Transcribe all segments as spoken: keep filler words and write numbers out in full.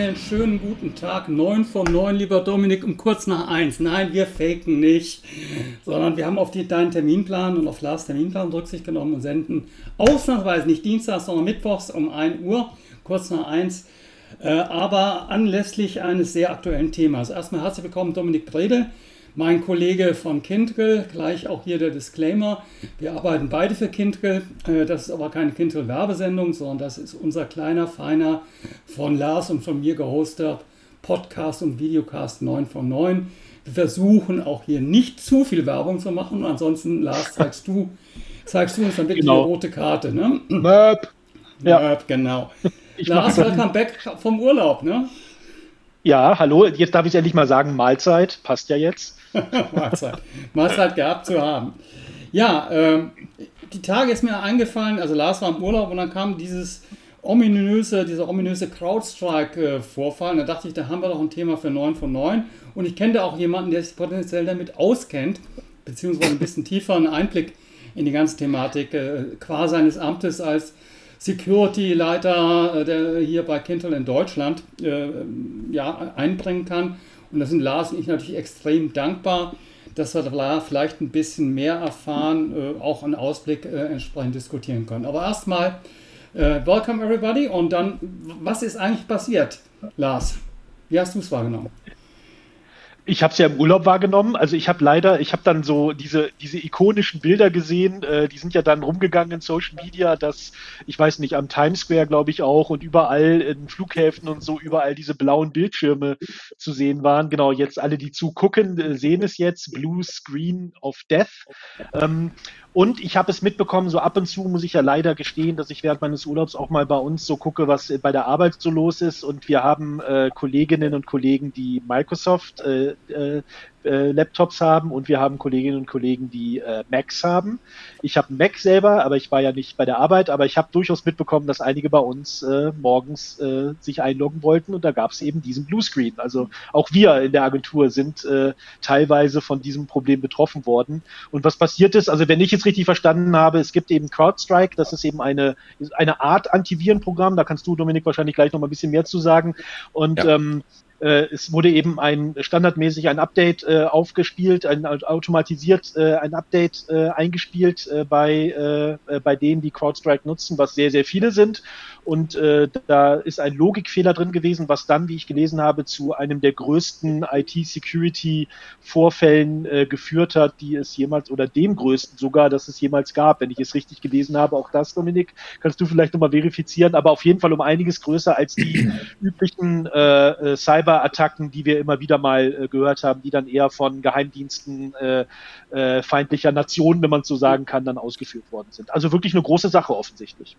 Einen schönen guten Tag, neun von neun, lieber Dominik, um kurz nach eins. Nein, wir faken nicht, sondern wir haben auf die, deinen Terminplan und auf Lars Terminplan Rücksicht genommen und senden ausnahmsweise nicht dienstags, sondern mittwochs um ein Uhr, kurz nach eins, äh, aber anlässlich eines sehr aktuellen Themas. Erstmal herzlich willkommen, Dominik Bredel, mein Kollege von Kindle, gleich auch hier der Disclaimer. Wir arbeiten beide für Kindle, das ist aber keine Kindle-Werbesendung, sondern das ist unser kleiner, feiner, von Lars und von mir gehosteter Podcast und Videocast neun von neun. Wir versuchen auch hier nicht zu viel Werbung zu machen und ansonsten, Lars, zeigst du, zeigst du uns dann bitte genau. Die rote Karte. Ne? Möp. Ja. Möp, genau. Ich Lars, welcome back vom Urlaub, ne? Ja, hallo, jetzt darf ich endlich mal sagen, Mahlzeit, passt ja jetzt. Mahlzeit. Mahlzeit gehabt zu haben. Ja, ähm, die Tage ist mir eingefallen, also Lars war im Urlaub und dann kam dieses ominöse, dieser ominöse CrowdStrike-Vorfall. Und da dachte ich, da haben wir doch ein Thema für neun von neun. Und ich kenne da auch jemanden, der sich potenziell damit auskennt, beziehungsweise ein bisschen tiefer einen Einblick in die ganze Thematik, äh, qua seines Amtes als Security-Leiter, äh, der hier bei Kindle in Deutschland äh, ja, einbringen kann. Und da sind Lars und ich natürlich extrem dankbar, dass wir da vielleicht ein bisschen mehr erfahren, äh, auch einen Ausblick äh, entsprechend diskutieren können. Aber erstmal, äh, welcome everybody. Und dann, was ist eigentlich passiert, Lars? Wie hast du es wahrgenommen? Ich habe es ja im Urlaub wahrgenommen. Also ich habe leider, ich habe dann so diese diese ikonischen Bilder gesehen, äh, die sind ja dann rumgegangen in Social Media, dass, ich weiß nicht, am Times Square, glaube ich auch, und überall in Flughäfen und so, überall diese blauen Bildschirme zu sehen waren. Genau, jetzt alle, die zugucken, äh, sehen es jetzt, Blue Screen of Death. Ähm, Und ich habe es mitbekommen, so ab und zu muss ich ja leider gestehen, dass ich während meines Urlaubs auch mal bei uns so gucke, was bei der Arbeit so los ist. Und wir haben äh, Kolleginnen und Kollegen, die Microsoft äh, äh, äh, Laptops haben, und wir haben Kolleginnen und Kollegen, die äh, Macs haben. Ich habe einen Mac selber, aber ich war ja nicht bei der Arbeit, aber ich habe durchaus mitbekommen, dass einige bei uns äh, morgens äh, sich einloggen wollten, und da gab es eben diesen Bluescreen. Also auch wir in der Agentur sind äh, teilweise von diesem Problem betroffen worden. Und was passiert ist, also wenn ich jetzt richtig verstanden habe, es gibt eben CrowdStrike, das ist eben eine, eine Art Antivirenprogramm, da kannst du, Dominik, wahrscheinlich gleich noch mal ein bisschen mehr zu sagen. Und ja. ähm, Äh, es wurde eben ein standardmäßig ein Update äh, aufgespielt, ein automatisiert äh, ein Update äh, eingespielt äh, bei äh, bei denen, die CrowdStrike nutzen, was sehr, sehr viele sind. Und äh, da ist ein Logikfehler drin gewesen, was dann, wie ich gelesen habe, zu einem der größten I T-Security-Vorfällen äh, geführt hat, die es jemals, oder dem größten sogar, das es jemals gab, wenn ich es richtig gelesen habe. Auch das, Dominik, kannst du vielleicht nochmal verifizieren, aber auf jeden Fall um einiges größer als die üblichen äh, Cyber-Attacken, die wir immer wieder mal äh, gehört haben, die dann eher von Geheimdiensten äh, äh, feindlicher Nationen, wenn man so sagen kann, dann ausgeführt worden sind. Also wirklich eine große Sache offensichtlich.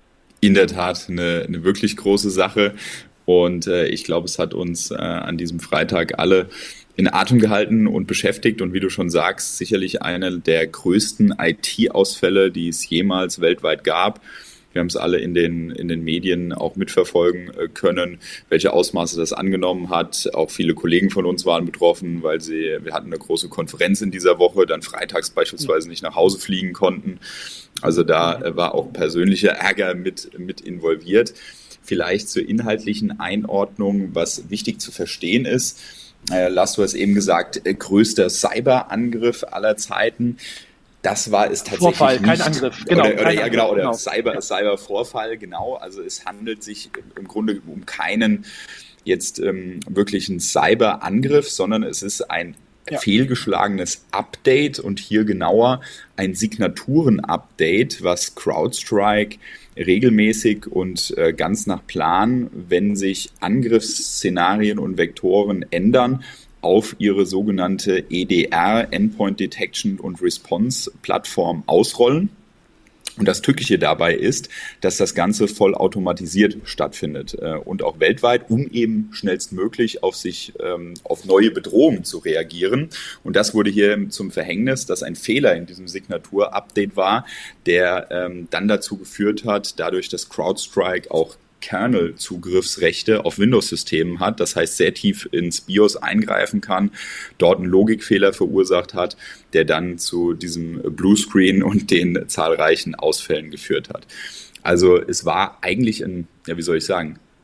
In der Tat eine, eine wirklich große Sache, und äh, ich glaube, es hat uns äh, an diesem Freitag alle in Atem gehalten und beschäftigt, und wie du schon sagst, sicherlich einer der größten I T-Ausfälle, die es jemals weltweit gab. Wir haben es alle in den, in den Medien auch mitverfolgen können, welche Ausmaße das angenommen hat. Auch viele Kollegen von uns waren betroffen, weil sie, wir hatten eine große Konferenz in dieser Woche, dann freitags beispielsweise nicht nach Hause fliegen konnten. Also da war auch persönlicher Ärger mit, mit involviert. Vielleicht zur inhaltlichen Einordnung, was wichtig zu verstehen ist. Äh, Lars, du hast eben gesagt, äh, größter Cyberangriff aller Zeiten. Das war es tatsächlich Vorfall, nicht. Kein Angriff, genau. Oder, oder kein ja, Angriff, genau, oder genau. Cyber, Cybervorfall, genau. Also es handelt sich im Grunde um keinen jetzt ähm, wirklichen Cyberangriff, sondern es ist ein ja. fehlgeschlagenes Update, und hier genauer ein Signaturen-Update, was CrowdStrike regelmäßig und äh, ganz nach Plan, wenn sich Angriffsszenarien und Vektoren ändern, auf ihre sogenannte E D R, Endpoint Detection und Response Plattform, ausrollen. Und das Tückische dabei ist, dass das Ganze vollautomatisiert stattfindet äh, und auch weltweit, um eben schnellstmöglich auf sich, ähm, auf neue Bedrohungen zu reagieren. Und das wurde hier zum Verhängnis, dass ein Fehler in diesem Signatur-Update war, der ähm, dann dazu geführt hat, dadurch, dass CrowdStrike auch Kernel-Zugriffsrechte auf Windows-Systemen hat, das heißt sehr tief ins BIOS eingreifen kann, dort einen Logikfehler verursacht hat, der dann zu diesem Bluescreen und den zahlreichen Ausfällen geführt hat. Also es war eigentlich ein, ja wie soll ich sagen,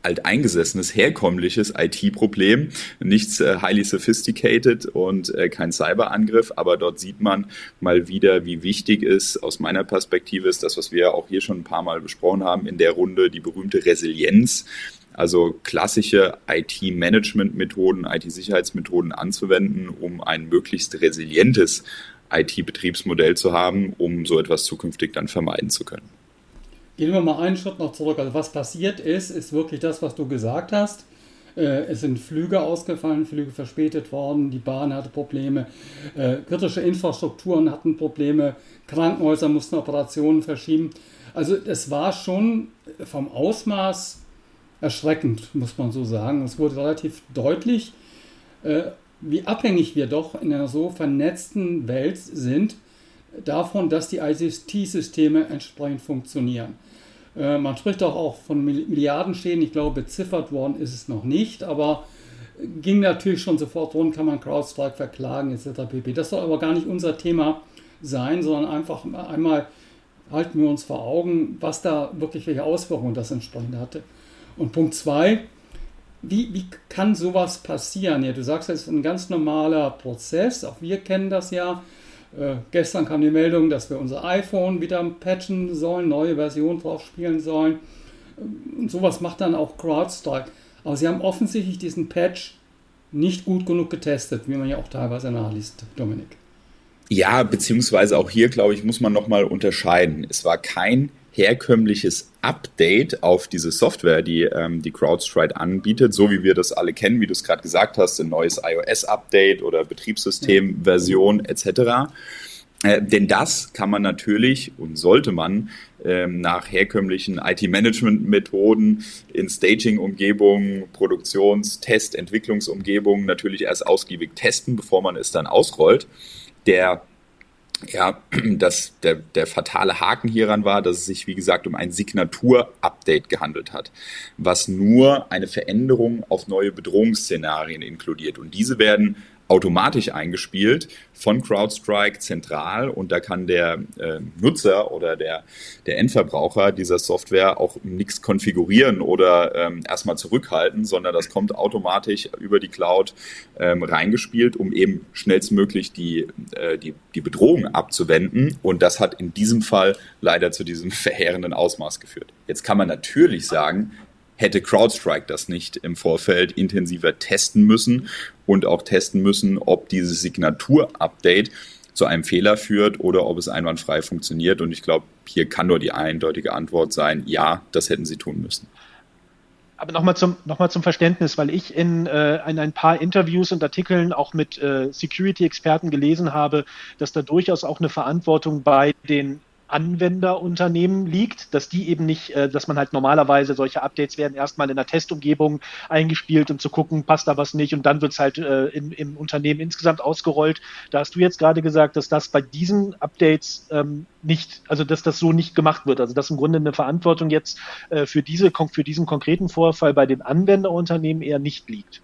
alteingesessenes, herkömmliches I T-Problem, nichts äh, highly sophisticated und äh, kein Cyberangriff, aber dort sieht man mal wieder, wie wichtig ist, aus meiner Perspektive ist das, was wir auch hier schon ein paar Mal besprochen haben in der Runde, die berühmte Resilienz, also klassische I T-Management-Methoden, I T-Sicherheitsmethoden anzuwenden, um ein möglichst resilientes I T-Betriebsmodell zu haben, um so etwas zukünftig dann vermeiden zu können. Gehen wir mal einen Schritt noch zurück. Also was passiert ist, ist wirklich das, was du gesagt hast. Äh, es sind Flüge ausgefallen, Flüge verspätet worden, die Bahn hatte Probleme, äh, kritische Infrastrukturen hatten Probleme, Krankenhäuser mussten Operationen verschieben. Also es war schon vom Ausmaß erschreckend, muss man so sagen. Es wurde relativ deutlich, äh, wie abhängig wir doch in einer so vernetzten Welt sind, davon, dass die I T-Systeme entsprechend funktionieren. Äh, man spricht auch, auch von Milliardenschäden, ich glaube, beziffert worden ist es noch nicht, aber ging natürlich schon sofort rund, kann man CrowdStrike verklagen et cetera pp. Das soll aber gar nicht unser Thema sein, sondern einfach einmal halten wir uns vor Augen, was da wirklich welche Auswirkungen das entsprechend hatte. Und Punkt zwei, wie, wie kann sowas passieren? Ja, du sagst, es ist ein ganz normaler Prozess, auch wir kennen das ja. Äh, gestern kam die Meldung, dass wir unser iPhone wieder patchen sollen, neue Version drauf spielen sollen. Und sowas macht dann auch CrowdStrike. Aber sie haben offensichtlich diesen Patch nicht gut genug getestet, wie man ja auch teilweise nachliest, Dominik. Ja, beziehungsweise auch hier, glaube ich, muss man nochmal unterscheiden. Es war kein herkömmliches Update auf diese Software, die ähm, die CrowdStrike anbietet, so wie wir das alle kennen, wie du es gerade gesagt hast, ein neues iOS-Update oder Betriebssystemversion et cetera. Äh, denn das kann man natürlich und sollte man ähm, nach herkömmlichen I T-Management-Methoden in Staging-Umgebungen, Produktions-, Test-, Entwicklungsumgebungen natürlich erst ausgiebig testen, bevor man es dann ausrollt. Der Ja, dass der, der fatale Haken hieran war, dass es sich, wie gesagt, um ein Signatur-Update gehandelt hat, was nur eine Veränderung auf neue Bedrohungsszenarien inkludiert. Und diese werden automatisch eingespielt von CrowdStrike zentral und da kann der äh, Nutzer oder der, der Endverbraucher dieser Software auch nichts konfigurieren oder ähm, erstmal zurückhalten, sondern das kommt automatisch über die Cloud ähm, reingespielt, um eben schnellstmöglich die, äh, die, die Bedrohung abzuwenden und das hat in diesem Fall leider zu diesem verheerenden Ausmaß geführt. Jetzt kann man natürlich sagen, hätte CrowdStrike das nicht im Vorfeld intensiver testen müssen und auch testen müssen, ob dieses Signatur-Update zu einem Fehler führt oder ob es einwandfrei funktioniert. Und ich glaube, hier kann nur die eindeutige Antwort sein, ja, das hätten sie tun müssen. Aber nochmal zum, noch mal zum Verständnis, weil ich in, äh, in ein paar Interviews und Artikeln auch mit äh, Security-Experten gelesen habe, dass da durchaus auch eine Verantwortung bei den Anwenderunternehmen liegt, dass die eben nicht, dass man halt normalerweise solche Updates werden erstmal in der Testumgebung eingespielt, um zu gucken, passt da was nicht und dann wird es halt äh, im, im Unternehmen insgesamt ausgerollt. Da hast du jetzt gerade gesagt, dass das bei diesen Updates ähm, nicht, also dass das so nicht gemacht wird, also dass im Grunde eine Verantwortung jetzt äh, für, diese, für diesen konkreten Vorfall bei den Anwenderunternehmen eher nicht liegt.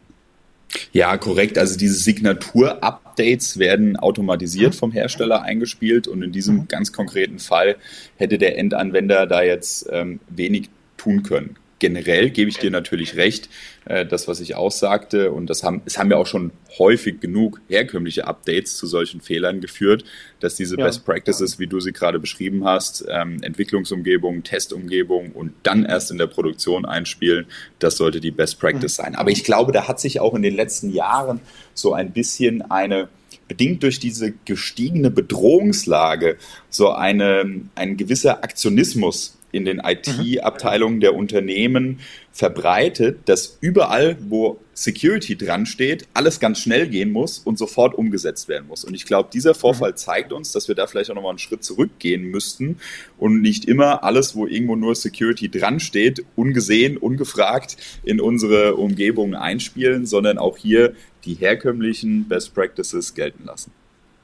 Ja, korrekt. Also diese Signatur-Updates werden automatisiert vom Hersteller eingespielt und in diesem ganz konkreten Fall hätte der Endanwender da jetzt ähm, wenig tun können. Generell gebe ich dir natürlich recht, äh, das, was ich auch sagte, und das haben, es haben ja auch schon häufig genug herkömmliche Updates zu solchen Fehlern geführt, dass diese ja. Best Practices, wie du sie gerade beschrieben hast, ähm, Entwicklungsumgebung, Testumgebung und dann erst in der Produktion einspielen, das sollte die Best Practice sein. Aber ich glaube, da hat sich auch in den letzten Jahren so ein bisschen eine, bedingt durch diese gestiegene Bedrohungslage, so eine, ein gewisser Aktionismus in den I T-Abteilungen der Unternehmen verbreitet, dass überall, wo Security dran steht, alles ganz schnell gehen muss und sofort umgesetzt werden muss. Und ich glaube, dieser Vorfall zeigt uns, dass wir da vielleicht auch nochmal einen Schritt zurückgehen müssten und nicht immer alles, wo irgendwo nur Security dran steht, ungesehen, ungefragt in unsere Umgebung einspielen, sondern auch hier die herkömmlichen Best Practices gelten lassen.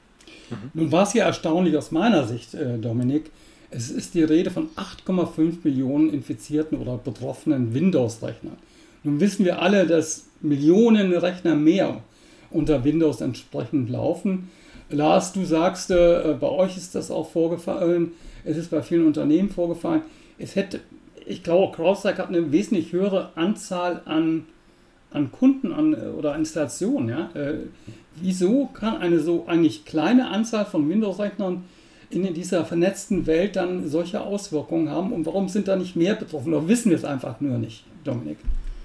Nun war es ja erstaunlich aus meiner Sicht, äh, Dominik. Es ist die Rede von acht Komma fünf Millionen infizierten oder betroffenen Windows-Rechnern. Nun wissen wir alle, dass Millionen Rechner mehr unter Windows entsprechend laufen. Lars, du sagst, äh, bei euch ist das auch vorgefallen, es ist bei vielen Unternehmen vorgefallen. Es hätte, ich glaube, CrowdStrike hat eine wesentlich höhere Anzahl an, an Kunden an, oder Installationen. Ja? Äh, wieso kann eine so eigentlich kleine Anzahl von Windows-Rechnern in dieser vernetzten Welt dann solche Auswirkungen haben und warum sind da nicht mehr betroffen? Oder wissen wir es einfach nur nicht, Dominik?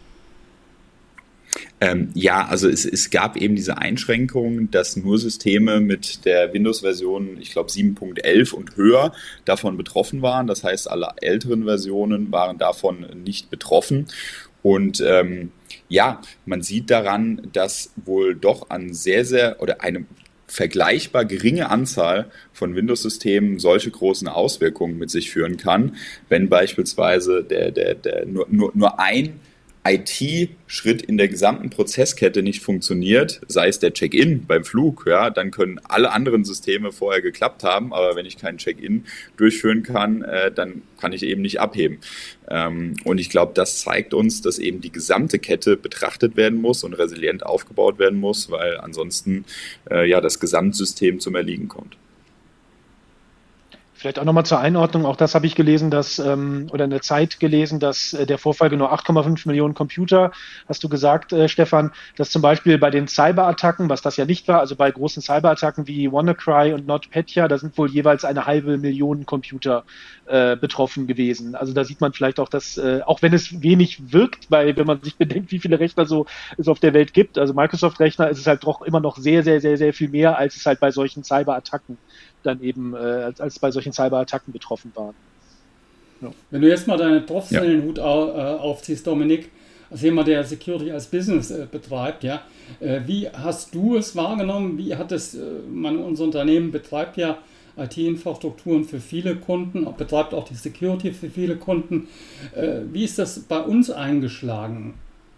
Ähm, ja, also es, es gab eben diese Einschränkung, dass nur Systeme mit der Windows-Version, ich glaube sieben Punkt elf und höher, davon betroffen waren. Das heißt, alle älteren Versionen waren davon nicht betroffen. Und ähm, ja, man sieht daran, dass wohl doch an sehr, sehr oder eine vergleichbar geringe Anzahl von Windows-Systemen solche großen Auswirkungen mit sich führen kann, wenn beispielsweise der, der, der nur, nur, nur ein I T-Schritt in der gesamten Prozesskette nicht funktioniert, sei es der Check-in beim Flug, ja, dann können alle anderen Systeme vorher geklappt haben, aber wenn ich keinen Check-in durchführen kann, äh, dann kann ich eben nicht abheben. Ähm, und ich glaube, das zeigt uns, dass eben die gesamte Kette betrachtet werden muss und resilient aufgebaut werden muss, weil ansonsten äh, ja das Gesamtsystem zum Erliegen kommt. Vielleicht auch nochmal zur Einordnung, auch das habe ich gelesen, dass, ähm, oder in der Zeit gelesen, dass äh, der Vorfall genau acht Komma fünf Millionen Computer, hast du gesagt, äh, Stefan, dass zum Beispiel bei den Cyberattacken, was das ja nicht war, also bei großen Cyberattacken wie WannaCry und NotPetya, da sind wohl jeweils eine halbe Million Computer äh, betroffen gewesen. Also da sieht man vielleicht auch, dass, äh, auch wenn es wenig wirkt, weil wenn man sich bedenkt, wie viele Rechner so es auf der Welt gibt, also Microsoft-Rechner, ist es halt doch immer noch sehr, sehr, sehr, sehr viel mehr, als es halt bei solchen Cyberattacken dann eben äh, als, als bei solchen Cyberattacken betroffen waren. Ja. Wenn du jetzt mal deinen professionellen ja. Hut au, äh, aufziehst, Dominik, als jemand, der Security als Business äh, betreibt, ja, äh, wie hast du es wahrgenommen? Wie hat es, äh, man, unser Unternehmen betreibt ja I T-Infrastrukturen für viele Kunden, betreibt auch die Security für viele Kunden. Äh, wie ist das bei uns eingeschlagen?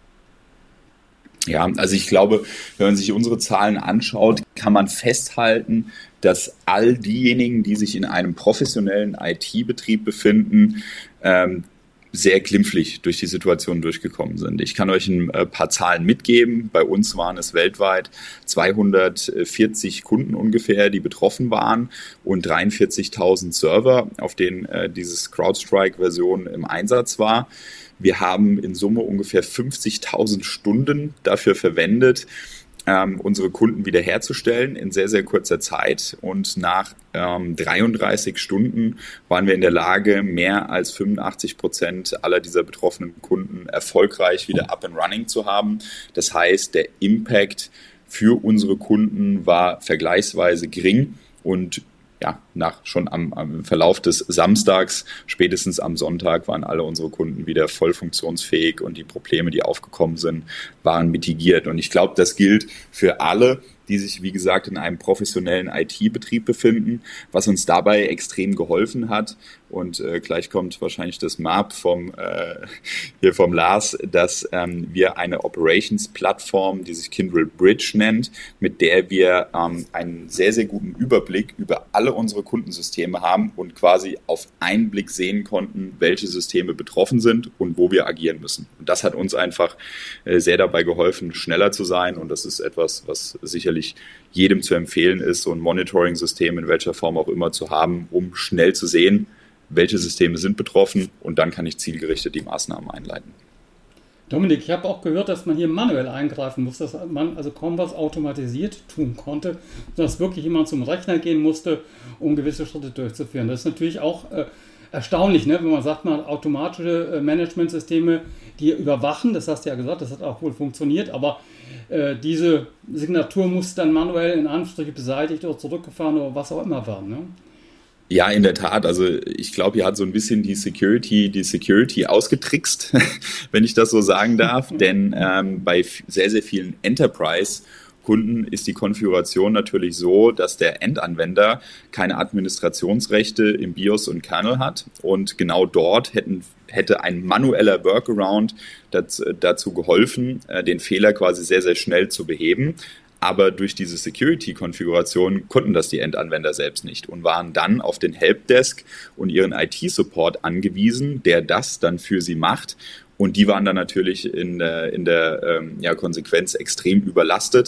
Ja, also ich glaube, wenn man sich unsere Zahlen anschaut, kann man festhalten, dass all diejenigen, die sich in einem professionellen I T-Betrieb befinden, ähm, sehr glimpflich durch die Situation durchgekommen sind. Ich kann euch ein paar Zahlen mitgeben. Bei uns waren es weltweit zweihundertvierzig Kunden ungefähr, die betroffen waren und dreiundvierzigtausend Server, auf denen äh, dieses CrowdStrike-Version im Einsatz war. Wir haben in Summe ungefähr fünfzigtausend Stunden dafür verwendet, ähm, unsere Kunden wiederherzustellen in sehr, sehr kurzer Zeit. Und nach ähm, dreiunddreißig Stunden waren wir in der Lage, mehr als fünfundachtzig Prozent aller dieser betroffenen Kunden erfolgreich wieder up and running zu haben. Das heißt, der Impact für unsere Kunden war vergleichsweise gering und ja, nach schon am, am Verlauf des Samstags, spätestens am Sonntag, waren alle unsere Kunden wieder voll funktionsfähig und die Probleme, die aufgekommen sind, waren mitigiert. Und ich glaube, das gilt für alle, die sich, wie gesagt, in einem professionellen I T-Betrieb befinden, was uns dabei extrem geholfen hat. Und äh, gleich kommt wahrscheinlich das M A P vom, äh, hier vom Lars, dass ähm, wir eine Operations-Plattform, die sich Kyndryl Bridge nennt, mit der wir ähm, einen sehr, sehr guten Überblick über alle unsere Kundensysteme haben und quasi auf einen Blick sehen konnten, welche Systeme betroffen sind und wo wir agieren müssen. Und das hat uns einfach äh, sehr dabei geholfen, schneller zu sein. Und das ist etwas, was sicherlich jedem zu empfehlen ist, so ein Monitoring-System in welcher Form auch immer zu haben, um schnell zu sehen, welche Systeme sind betroffen und dann kann ich zielgerichtet die Maßnahmen einleiten. Dominik, ich habe auch gehört, dass man hier manuell eingreifen muss, dass man also kaum was automatisiert tun konnte, dass wirklich jemand zum Rechner gehen musste, um gewisse Schritte durchzuführen. Das ist natürlich auch äh, erstaunlich, ne? Wenn man sagt, man hat automatische äh, Managementsysteme, die überwachen, das hast du ja gesagt, das hat auch wohl funktioniert, aber äh, diese Signatur muss dann manuell in Anführungsstrichen beseitigt oder zurückgefahren oder was auch immer werden, ne? Ja, in der Tat. Also ich glaube, hier hat so ein bisschen die Security, die Security ausgetrickst, wenn ich das so sagen darf. Denn ähm, bei sehr, sehr vielen Enterprise-Kunden ist die Konfiguration natürlich so, dass der Endanwender keine Administrationsrechte im BIOS und Kernel hat. Und genau dort hätten, hätte ein manueller Workaround dazu, dazu geholfen, äh, den Fehler quasi sehr, sehr schnell zu beheben. Aber durch diese Security-Konfiguration konnten das die Endanwender selbst nicht und waren dann auf den Helpdesk und ihren I T-Support angewiesen, der das dann für sie macht. Und die waren dann natürlich in der, in der ähm, ja, Konsequenz extrem überlastet,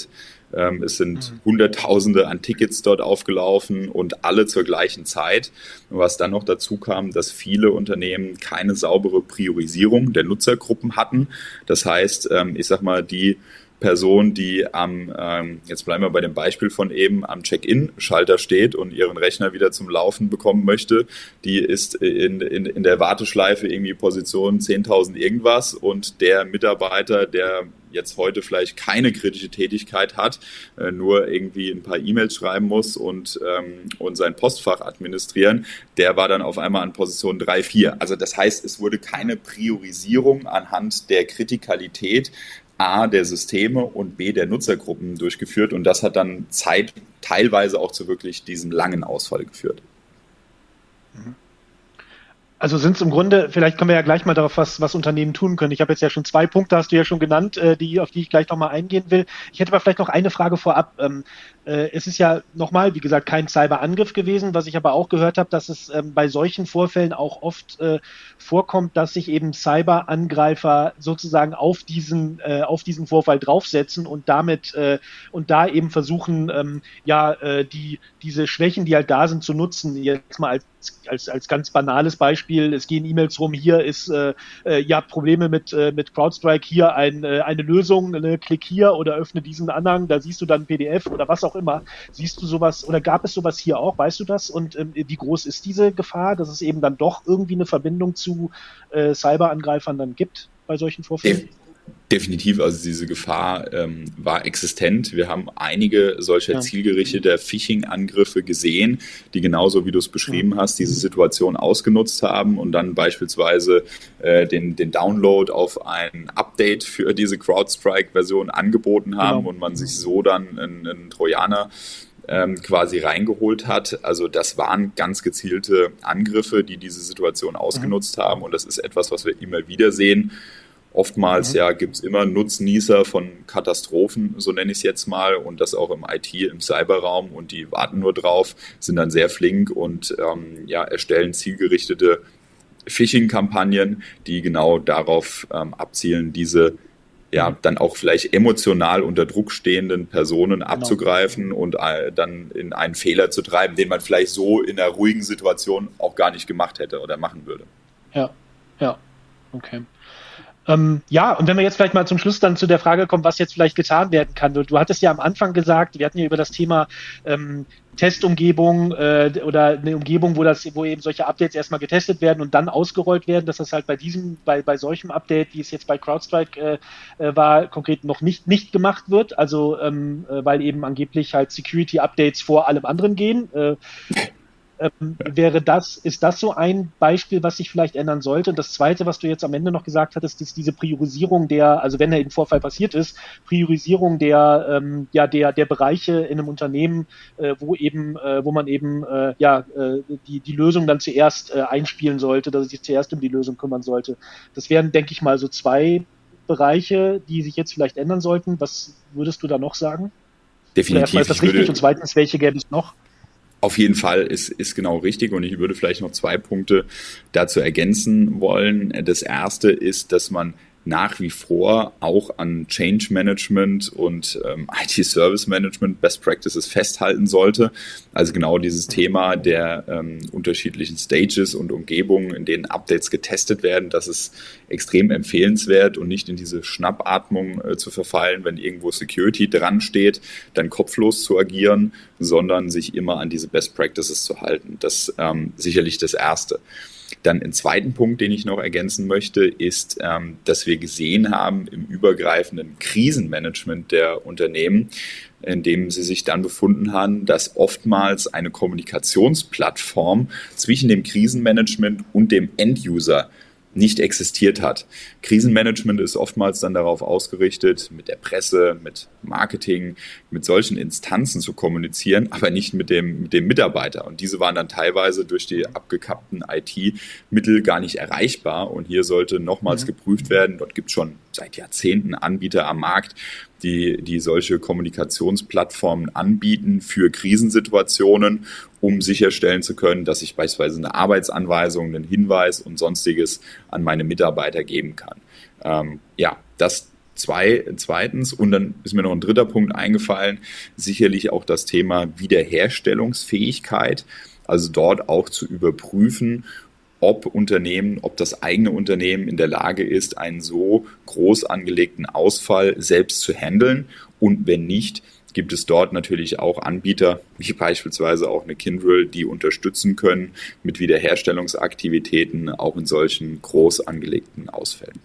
Ähm, es sind mhm. Hunderttausende an Tickets dort aufgelaufen und alle zur gleichen Zeit. Und was dann noch dazu kam, dass viele Unternehmen keine saubere Priorisierung der Nutzergruppen hatten. Das heißt, ähm, ich sag mal, die Person, die am, ähm, jetzt bleiben wir bei dem Beispiel von eben, am Check-in-Schalter steht und ihren Rechner wieder zum Laufen bekommen möchte, die ist in, in, in der Warteschleife irgendwie Position zehntausend irgendwas und der Mitarbeiter, der jetzt heute vielleicht keine kritische Tätigkeit hat, äh, nur irgendwie ein paar E-Mails schreiben muss und, ähm, und sein Postfach administrieren, der war dann auf einmal an Position drei, vier. Also das heißt, es wurde keine Priorisierung anhand der Kritikalität A, der Systeme und B, der Nutzergruppen durchgeführt und das hat dann Zeit teilweise auch zu wirklich diesem langen Ausfall geführt. Also sind es im Grunde, vielleicht kommen wir ja gleich mal darauf, was, was Unternehmen tun können. Ich habe jetzt ja schon zwei Punkte, hast du ja schon genannt, äh, die, auf die ich gleich nochmal eingehen will. Ich hätte aber vielleicht noch eine Frage vorab. Ähm, äh, es ist ja nochmal, wie gesagt, kein Cyberangriff gewesen, was ich aber auch gehört habe, dass es ähm, bei solchen Vorfällen auch oft äh, vorkommt, dass sich eben Cyberangreifer sozusagen auf diesen, äh, auf diesen Vorfall draufsetzen und damit äh, und da eben versuchen, ähm, ja, äh, die, diese Schwächen, die halt da sind, zu nutzen. Jetzt mal als Als, als ganz banales Beispiel, es gehen E-Mails rum, hier ist, äh, äh, ja, Probleme mit, äh, mit CrowdStrike, hier ein, äh, eine Lösung, ne, klick hier oder öffne diesen Anhang, da siehst du dann P D F oder was auch immer. Siehst du sowas oder gab es sowas hier auch, weißt du das? Und ähm, wie groß ist diese Gefahr, dass es eben dann doch irgendwie eine Verbindung zu äh, Cyberangreifern dann gibt bei solchen Vorfällen? Definitiv, also diese Gefahr ähm, war existent. Wir haben einige solcher ja. zielgerichteter Phishing-Angriffe gesehen, die genauso wie du es beschrieben ja. hast, diese Situation ausgenutzt haben und dann beispielsweise äh, den, den Download auf ein Update für diese CrowdStrike-Version angeboten haben genau. und man sich so dann einen, einen Trojaner ähm, quasi reingeholt hat. Also das waren ganz gezielte Angriffe, die diese Situation ausgenutzt mhm. haben und das ist etwas, was wir immer wieder sehen. Oftmals mhm. ja, gibt es immer Nutznießer von Katastrophen, so nenne ich es jetzt mal, und das auch im I T, im Cyberraum und die warten nur drauf, sind dann sehr flink und ähm, ja, erstellen zielgerichtete Phishing-Kampagnen, die genau darauf ähm, abzielen, diese ja dann auch vielleicht emotional unter Druck stehenden Personen genau. abzugreifen und äh, dann in einen Fehler zu treiben, den man vielleicht so in einer ruhigen Situation auch gar nicht gemacht hätte oder machen würde. Ja, ja, okay. Ähm, ja, und wenn wir jetzt vielleicht mal zum Schluss dann zu der Frage kommen, was jetzt vielleicht getan werden kann. Du, du hattest ja am Anfang gesagt, wir hatten ja über das Thema ähm, Testumgebung äh, oder eine Umgebung, wo das, wo eben solche Updates erstmal getestet werden und dann ausgerollt werden, dass das halt bei diesem, bei, bei solchem Update, wie es jetzt bei CrowdStrike äh, war, konkret noch nicht, nicht gemacht wird. Also ähm, äh, weil eben angeblich halt Security-Updates vor allem anderen gehen. Äh, Ähm, wäre das, ist das so ein Beispiel, was sich vielleicht ändern sollte? Und das Zweite, was du jetzt am Ende noch gesagt hattest, ist diese Priorisierung der, also wenn ein Vorfall passiert ist, Priorisierung der, ähm, ja, der, der Bereiche in einem Unternehmen, äh, wo eben, äh, wo man eben, äh, ja, äh, die, die Lösung dann zuerst äh, einspielen sollte, dass es sich zuerst um die Lösung kümmern sollte. Das wären, denke ich mal, so zwei Bereiche, die sich jetzt vielleicht ändern sollten. Was würdest du da noch sagen? Definitiv. Erstmal ist das richtig würde... und zweitens, welche gäbe es noch? Auf jeden Fall ist, ist genau richtig und ich würde vielleicht noch zwei Punkte dazu ergänzen wollen. Das erste ist, dass man nach wie vor auch an Change Management und ähm, I T-Service Management Best Practices festhalten sollte. Also genau dieses Thema der ähm, unterschiedlichen Stages und Umgebungen, in denen Updates getestet werden, das ist extrem empfehlenswert und nicht in diese Schnappatmung äh, zu verfallen, wenn irgendwo Security dran steht, dann kopflos zu agieren, sondern sich immer an diese Best Practices zu halten. Das ähm, sicherlich das Erste. Dann ein zweiten Punkt, den ich noch ergänzen möchte, ist, ähm, dass wir gesehen haben im übergreifenden Krisenmanagement der Unternehmen, in dem sie sich dann befunden haben, dass oftmals eine Kommunikationsplattform zwischen dem Krisenmanagement und dem Enduser nicht existiert hat. Krisenmanagement ist oftmals dann darauf ausgerichtet, mit der Presse, mit Marketing, mit solchen Instanzen zu kommunizieren, aber nicht mit dem, mit dem Mitarbeiter. Und diese waren dann teilweise durch die abgekappten I T-Mittel gar nicht erreichbar. Und hier sollte nochmals mhm. geprüft werden. Dort gibt es schon seit Jahrzehnten Anbieter am Markt, die, die solche Kommunikationsplattformen anbieten für Krisensituationen, um sicherstellen zu können, dass ich beispielsweise eine Arbeitsanweisung, einen Hinweis und sonstiges an meine Mitarbeiter geben kann. Ähm, ja, das Zwei, zweitens, und dann ist mir noch ein dritter Punkt eingefallen, sicherlich auch das Thema Wiederherstellungsfähigkeit, also dort auch zu überprüfen, ob Unternehmen, ob das eigene Unternehmen in der Lage ist, einen so groß angelegten Ausfall selbst zu handeln, und wenn nicht, gibt es dort natürlich auch Anbieter, wie beispielsweise auch eine Kyndryl, die unterstützen können mit Wiederherstellungsaktivitäten, auch in solchen groß angelegten Ausfällen.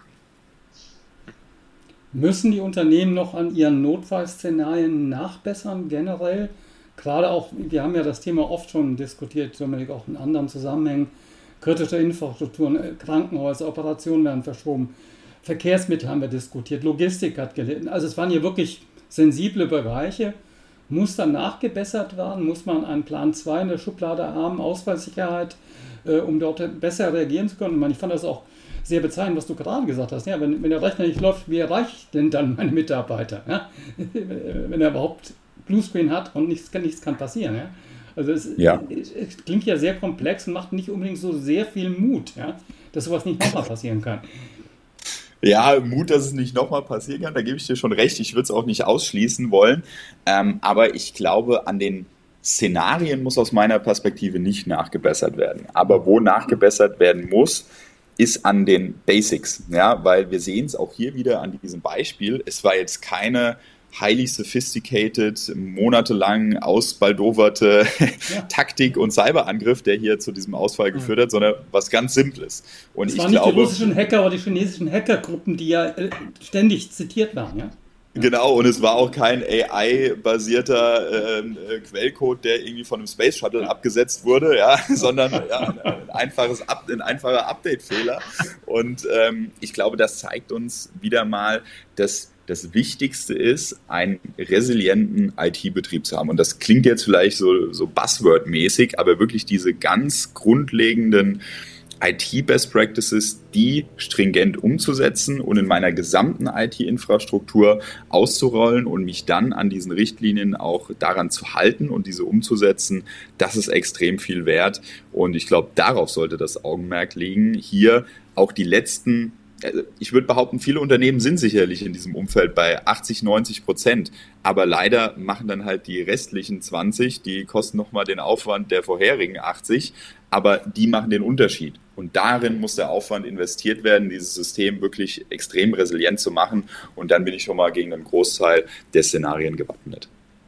Müssen die Unternehmen noch an ihren Notfallszenarien nachbessern, generell? Gerade auch, wir haben ja das Thema oft schon diskutiert, Dominik, auch in anderen Zusammenhängen. Kritische Infrastrukturen, Krankenhäuser, Operationen werden verschoben. Verkehrsmittel haben wir diskutiert, Logistik hat gelitten. Also es waren hier wirklich sensible Bereiche. Muss dann nachgebessert werden? Muss man einen Plan zwei in der Schublade haben, Ausfallsicherheit, äh, um dort besser reagieren zu können? Ich meine, ich fand das auch sehr bezeichnend, was du gerade gesagt hast. Ja, wenn, wenn der Rechner nicht läuft, wie erreiche ich denn dann meine Mitarbeiter? Ja? Wenn er überhaupt Bluescreen hat und nichts, nichts kann passieren. Ja? Also es, ja. es, es klingt ja sehr komplex und macht nicht unbedingt so sehr viel Mut, ja? Dass sowas nicht nochmal passieren kann. Ja, Mut, dass es nicht nochmal passieren kann, da gebe ich dir schon recht. Ich würde es auch nicht ausschließen wollen. Ähm, aber ich glaube, an den Szenarien muss aus meiner Perspektive nicht nachgebessert werden. Aber wo nachgebessert werden muss, ist an den Basics, ja, weil wir sehen es auch hier wieder an diesem Beispiel. Es war jetzt keine highly sophisticated, monatelang ausbaldowerte ja. Taktik- und Cyberangriff, der hier zu diesem Ausfall geführt hat, sondern was ganz Simples. Und es ich waren glaube, nicht die russischen Hacker oder die chinesischen Hackergruppen, die ja ständig zitiert waren, ja? Genau, und es war auch kein A I-basierter äh, Quellcode, der irgendwie von einem Space Shuttle abgesetzt wurde, ja, sondern ja, ein, einfaches Up, ein einfacher Update-Fehler. Und ähm, ich glaube, das zeigt uns wieder mal, dass das Wichtigste ist, einen resilienten I T-Betrieb zu haben. Und das klingt jetzt vielleicht so, so Buzzword-mäßig, aber wirklich diese ganz grundlegenden I T-Best Practices, die stringent umzusetzen und in meiner gesamten I T-Infrastruktur auszurollen und mich dann an diesen Richtlinien auch daran zu halten und diese umzusetzen, das ist extrem viel wert. Und ich glaube, darauf sollte das Augenmerk liegen. Hier auch die letzten, ich würde behaupten, viele Unternehmen sind sicherlich in diesem Umfeld bei achtzig, neunzig Prozent, aber leider machen dann halt die restlichen zwanzig, die kosten nochmal den Aufwand der vorherigen achtzig, aber die machen den Unterschied. Und darin muss der Aufwand investiert werden, dieses System wirklich extrem resilient zu machen, und dann bin ich schon mal gegen einen Großteil der Szenarien gewappnet.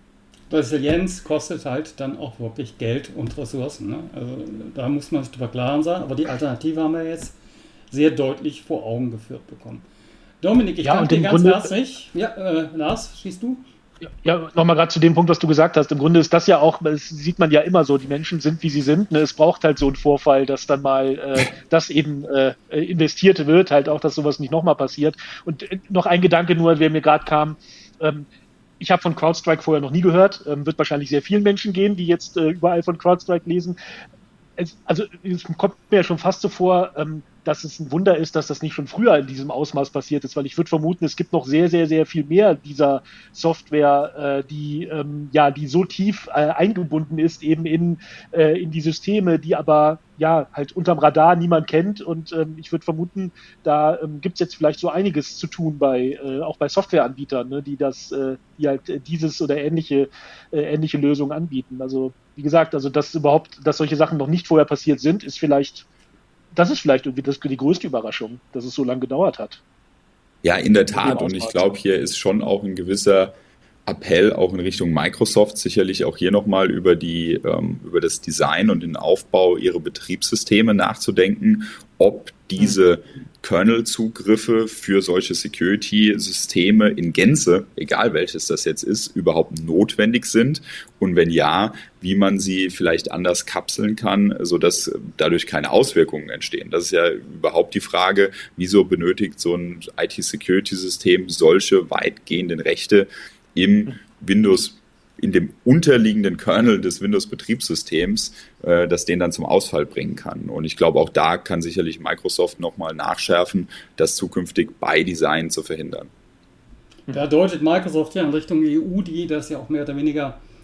Resilienz kostet halt dann auch wirklich Geld und Ressourcen, ne? Also da muss man sich drüber klar sein, aber die Alternative haben wir jetzt sehr deutlich vor Augen geführt bekommen. Dominik, ich ja, danke dir ganz Grunde, herzlich. Ja, äh, Lars, schießt du? Ja, nochmal gerade zu dem Punkt, was du gesagt hast. Im Grunde ist das ja auch, das sieht man ja immer so, die Menschen sind, wie sie sind. Ne? Es braucht halt so einen Vorfall, dass dann mal äh, das eben äh, investiert wird, halt auch, dass sowas nicht nochmal passiert. Und äh, noch ein Gedanke nur, der mir gerade kam. Ähm, ich habe von CrowdStrike vorher noch nie gehört. Ähm, wird wahrscheinlich sehr vielen Menschen gehen, die jetzt äh, überall von CrowdStrike lesen. Es, also es kommt mir ja schon fast so vor, ähm, dass es ein Wunder ist, dass das nicht schon früher in diesem Ausmaß passiert ist, weil ich würde vermuten, es gibt noch sehr, sehr, sehr viel mehr dieser Software, äh, die ähm, ja, die so tief äh, eingebunden ist eben in äh, in die Systeme, die aber ja halt unterm Radar niemand kennt, und ähm, ich würde vermuten, da ähm, gibt es jetzt vielleicht so einiges zu tun bei äh, auch bei Softwareanbietern, ne, die das, äh, die halt äh, dieses oder ähnliche äh, ähnliche Lösungen anbieten. Also wie gesagt, also dass überhaupt, dass solche Sachen noch nicht vorher passiert sind, ist vielleicht Das ist vielleicht irgendwie das, die größte Überraschung, dass es so lange gedauert hat. Ja, in der Tat. Und ich glaube, hier ist schon auch ein gewisser Appell auch in Richtung Microsoft, sicherlich auch hier nochmal über die, ähm, über das Design und den Aufbau ihrer Betriebssysteme nachzudenken, ob diese Kernel-Zugriffe für solche Security-Systeme in Gänze, egal welches das jetzt ist, überhaupt notwendig sind, und wenn ja, wie man sie vielleicht anders kapseln kann, sodass dadurch keine Auswirkungen entstehen. Das ist ja überhaupt die Frage, wieso benötigt so ein I T-Security-System solche weitgehenden Rechte im Windows, in dem unterliegenden Kernel des Windows-Betriebssystems, äh, das den dann zum Ausfall bringen kann. Und ich glaube, auch da kann sicherlich Microsoft nochmal nachschärfen, das zukünftig bei Design zu verhindern. Da deutet Microsoft ja in Richtung E U, die das ja auch mehr oder weniger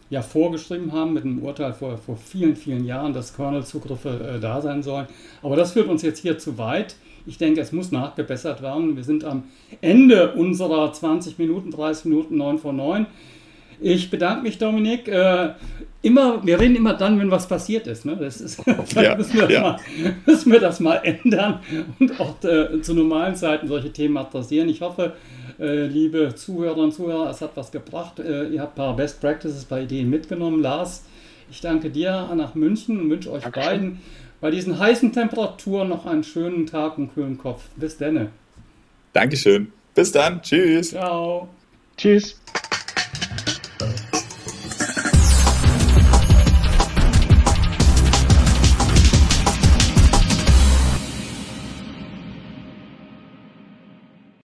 ja vorgeschrieben haben mit einem Urteil vor, vor vielen, vielen Jahren, dass Kernel-Zugriffe äh, da sein sollen. Aber das führt uns jetzt hier zu weit. Ich denke, es muss nachgebessert werden. Wir sind am Ende unserer zwanzig Minuten, dreißig Minuten, neun vor neun. Ich bedanke mich, Dominik. Äh, immer, wir reden immer dann, wenn was passiert ist. Ne? Das ist ja, müssen, wir das ja. mal, müssen wir das mal ändern und auch äh, zu normalen Zeiten solche Themen adressieren. Ich hoffe, äh, liebe Zuhörerinnen und Zuhörer, es hat was gebracht. Äh, ihr habt ein paar Best Practices bei Ideen mitgenommen. Lars, ich danke dir nach München und wünsche euch Dankeschön. beiden bei diesen heißen Temperaturen noch einen schönen Tag und kühlen Kopf. Bis denne. Dankeschön. Bis dann. Tschüss. Ciao. Tschüss.